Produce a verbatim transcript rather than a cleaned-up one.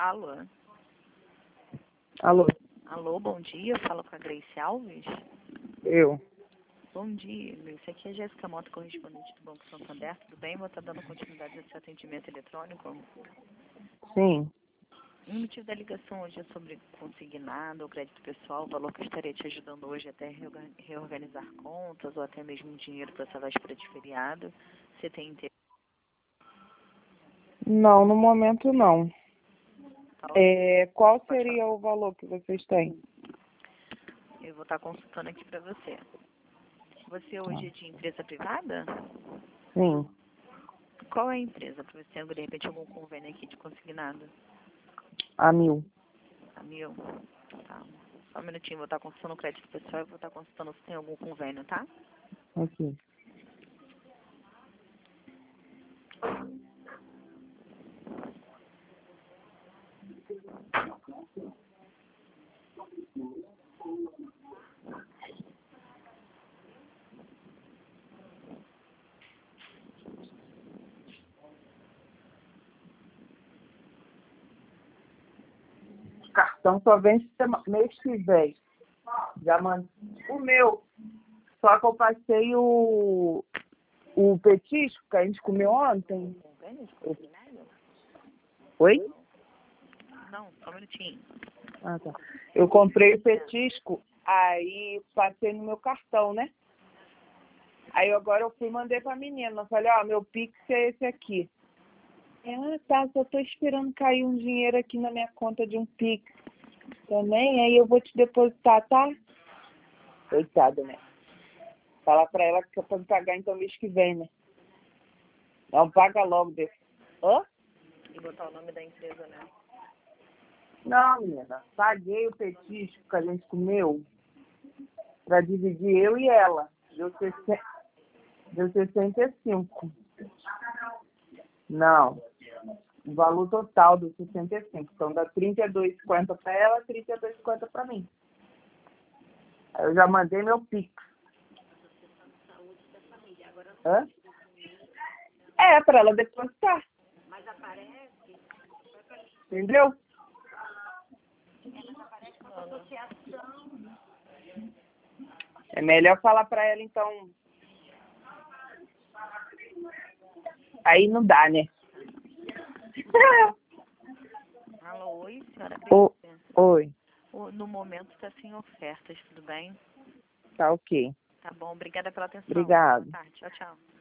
Alô? Alô? Alô, bom dia. Fala com a Grace Alves. Eu. Bom dia, Grace. Aqui é a Jéssica Mota, correspondente do Banco Santander. Tudo bem? Vou estar dando continuidade ao seu atendimento eletrônico. Sim. O motivo da ligação hoje é sobre consignado ou crédito pessoal, o valor que eu estaria te ajudando hoje até reorga- reorganizar contas ou até mesmo dinheiro para essa véspera de feriado. Você tem interesse? Não, no momento não. Tá? É, qual seria o valor que vocês têm? Eu vou estar consultando aqui para você. Você hoje é de empresa privada? Sim. Qual é a empresa? Para ver se tem, de repente, algum convênio aqui de consignado. A mil. A mil? Tá. Só um minutinho, vou estar consultando o crédito pessoal e vou estar consultando se tem algum convênio, tá? Aqui. O cartão só vence sema- mês que vem. Já mandei o meu. Só que eu passei o, o petisco que a gente comeu ontem. Convênio de consignado? Oi? Não, só um minutinho. Ah, tá. Eu comprei o petisco, aí passei no meu cartão, né? Aí agora eu fui e mandei pra menina. Eu falei, ó, meu Pix é esse aqui. Ah, tá, só tô esperando cair um dinheiro aqui na minha conta de um Pix também, aí eu vou te depositar, tá? Coitada, né? Fala pra ela que eu vou pagar então mês que vem, né? Não, paga logo desse. Hã? E botar o nome da empresa, né? Não, menina. Paguei o petisco que a gente comeu pra dividir eu e ela. Deu sessenta, deu sessenta e cinco. Não. O valor total deu sessenta e cinco. Então dá trinta e dois e cinquenta pra ela, trinta e dois e cinquenta pra mim. Aí eu já mandei meu Pix. Hã? É, pra ela depositar. Mas aparece? Entendeu? É melhor falar pra ela, então. Aí não dá, né? Alô, oi, senhora O- Grace. Oi. O- No momento está sem ofertas, tudo bem? Tá ok. Tá bom, obrigada pela atenção. Obrigado. Boa tarde, tchau, tchau.